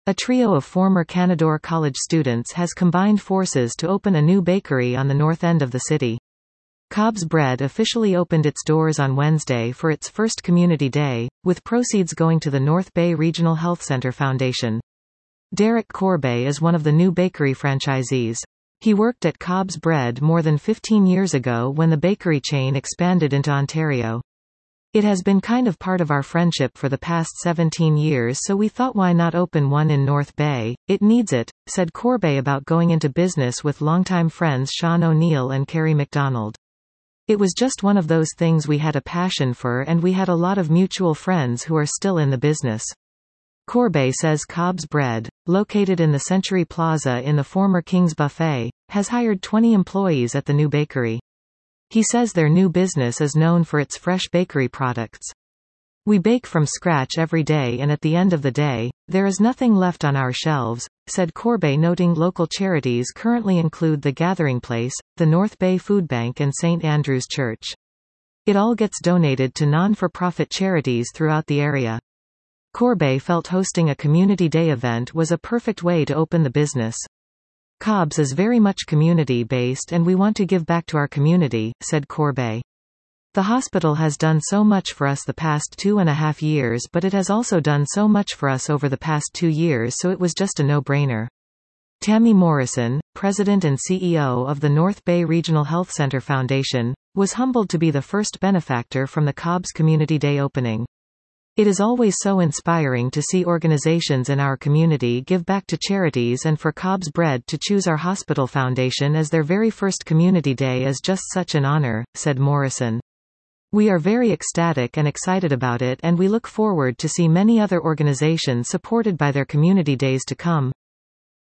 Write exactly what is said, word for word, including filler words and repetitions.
A trio of former Canadore College students has combined forces to open a new bakery on the north end of the city. Cobb's Bread officially opened its doors on Wednesday for its first Community Day, with proceeds going to the North Bay Regional Health Center Foundation. Derek Corbet is one of the new bakery franchisees. He worked at Cobb's Bread more than fifteen years ago when the bakery chain expanded into Ontario. It has been kind of part of our friendship for the past seventeen years, so we thought why not open one in North Bay. It needs it, said Corbet about going into business with longtime friends Sean O'Neill and Carrie McDonald. It was just one of those things we had a passion for, and we had a lot of mutual friends who are still in the business. Corbet says Cobb's Bread, located in the Century Plaza in the former King's Buffet, has hired twenty employees at the new bakery. He says their new business is known for its fresh bakery products. We bake from scratch every day, and at the end of the day, there is nothing left on our shelves, said Corbet, noting local charities currently include the Gathering Place, the North Bay Food Bank and Saint Andrew's Church. It all gets donated to non-for-profit charities throughout the area. Corbet felt hosting a Community Day event was a perfect way to open the business. Cobb's is very much community-based and we want to give back to our community, said Corbet. The hospital has done so much for us the past two and a half years, but it has also done so much for us over the past two years, so it was just a no-brainer. Tammy Morrison, president and C E O of the North Bay Regional Health Center Foundation, was humbled to be the first benefactor from the Cobb's Community Day opening. It is always so inspiring to see organizations in our community give back to charities, and for Cobb's Bread to choose our hospital foundation as their very first Community Day is just such an honor, said Morrison. We are very ecstatic and excited about it, and we look forward to see many other organizations supported by their Community Days to come.